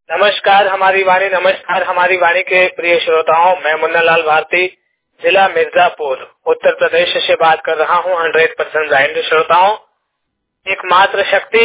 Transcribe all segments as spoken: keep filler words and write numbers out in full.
नमस्कार हमारी वाणी नमस्कार हमारी वाणी के प्रिय श्रोताओं, मैं मुन्ना लाल भारती जिला मिर्जापुर उत्तर प्रदेश से बात कर रहा हूँ। हंड्रेड परसेंट ब्लाइंड श्रोताओं, एकमात्र शक्ति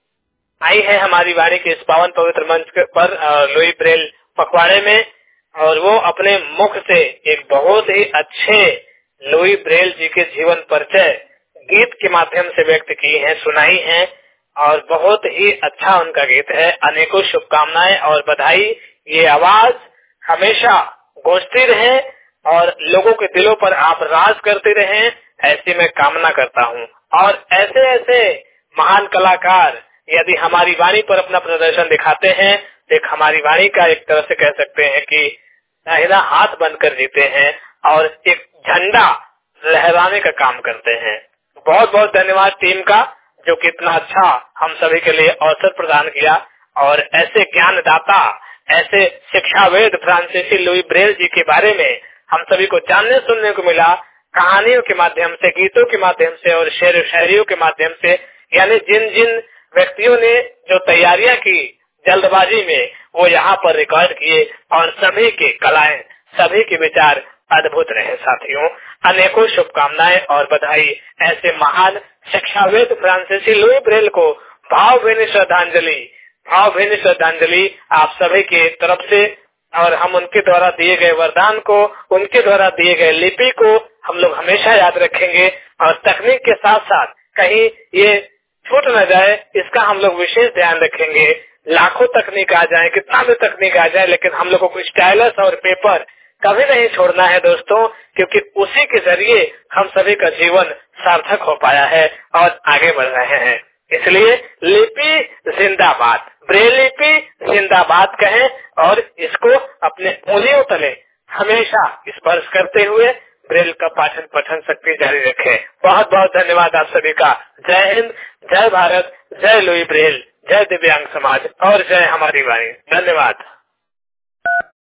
आई है हमारी वाणी के इस पावन पवित्र मंच पर लुई ब्रेल पखवाड़े में, और वो अपने मुख से एक बहुत ही अच्छे लुई ब्रेल जी के जीवन परिचय गीत के माध्यम से व्यक्त की है, सुनाई है, और बहुत ही अच्छा उनका गीत है। अनेकों शुभकामनाएं और बधाई। ये आवाज हमेशा गूंजती रहे और लोगों के दिलों पर आप राज करते रहें, ऐसी मैं कामना करता हूँ। और ऐसे ऐसे महान कलाकार यदि हमारी वाणी पर अपना प्रदर्शन दिखाते हैं, एक हमारी वाणी का एक तरह से कह सकते हैं कि दाहिना हाथ बनकर जीते हैं और एक झंडा लहराने का काम करते हैं। बहुत बहुत धन्यवाद टीम का, जो कितना अच्छा हम सभी के लिए अवसर प्रदान किया। और ऐसे ज्ञानदाता, ऐसे शिक्षावेद फ्रांसीसी लुई ब्रेल जी के बारे में हम सभी को जानने सुनने को मिला, कहानियों के माध्यम से, गीतों के माध्यम से और शेर शायरियों के माध्यम से। यानी जिन जिन व्यक्तियों ने जो तैयारियां की जल्दबाजी में, वो यहाँ पर रिकॉर्ड किए, और सभी की कलाएं, सभी के विचार अद्भुत रहे। साथियों, अनेकों शुभकामनाएं और बधाई। ऐसे महान शिक्षावेद फ्रांसीसी लुई ब्रेल को भावभीनी श्रद्धांजलि, भावभीनी श्रद्धांजलि आप सभी की तरफ से। और हम उनके द्वारा दिए गए वरदान को, उनके द्वारा दिए गए लिपि को हम लोग हमेशा याद रखेंगे, और तकनीक के साथ साथ कहीं ये छूट न जाए, इसका हम लोग विशेष ध्यान रखेंगे। लाखों तकनीक आ जाए, कितना भी तकनीक आ जाए, लेकिन हम लोगों को स्टाइलस और पेपर कभी नहीं छोड़ना है दोस्तों, क्योंकि उसी के जरिए हम सभी का जीवन सार्थक हो पाया है और आगे बढ़ रहे हैं। इसलिए लिपि जिंदाबाद, ब्रेल लिपि जिंदाबाद कहें, और इसको अपने उंगलियों तले हमेशा स्पर्श करते हुए ब्रेल का पाठन पठन शक्ति जारी रखें। बहुत बहुत धन्यवाद आप सभी का। जय हिंद, जय भारत, जय लुई ब्रेल, जय दिव्यांग समाज और जय हमारी वाणी। धन्यवाद।